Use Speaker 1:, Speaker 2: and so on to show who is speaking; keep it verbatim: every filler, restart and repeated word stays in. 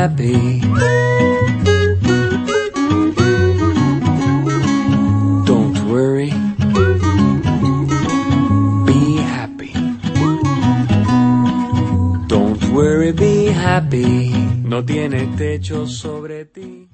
Speaker 1: happy. Don't worry, be happy. Don't worry, be happy. No tiene techo sobre ti.